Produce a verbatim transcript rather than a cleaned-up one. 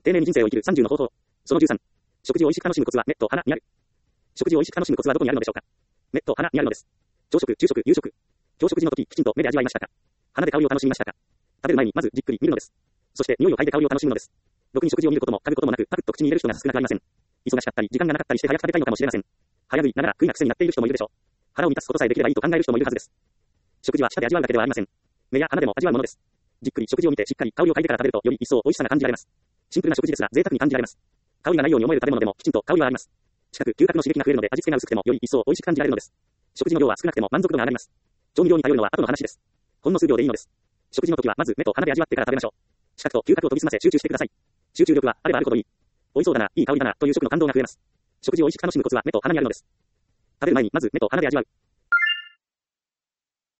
丁寧に人生を生きるさんじゅうの方法。そのじゅうさん。食事を美味しく楽しむコツは目と鼻にある。食事を美味しく楽しむコツはどこにあるのでしょうか。目と鼻にあるのです。朝食、昼食、夕食。朝食時の時、きちんと目で味わいましたか。鼻で香りを楽しみましたか。食べる前にまずじっくり見るのです。そして匂いを嗅いで香りを楽しむのです。ろくに食事を見ることも嗅ぐこともなく、パクッと口に入れる人が少なくありません。忙しかったり、時間がなかったりして早く食べたいのかもしれません。早食いながら食いな癖になっている人もいるでしょう。腹を満たすことさえできればいいと考える人もいるはずです。食事は舌で味わうだけではありません。目や鼻でも味わうものです。じっくり食事を見てしっかり香りを嗅いでから食べるとより一層美味しさが感じられます。シンプルな食事ですが贅沢に感じられます。香りがないように思える食べ物でもきちんと香りはあります。近く、嗅覚の刺激が増えるので味付けが薄くてもより一層美味しく感じられるのです。食事の量は少なくても満足度が上がります。調味料に頼るのは後の話です。ほんの数秒でいいのです。食事の時はまず目と鼻で味わってから食べましょう。視覚と嗅覚を研ぎ澄ませ集中してください。集中力はあればあるほどいい。美味しそうだな、いい香りだなという食の感動が増えます。食事を美味しく楽しむコツは目と鼻にあるのです。食べる前にまず目と鼻で味わう。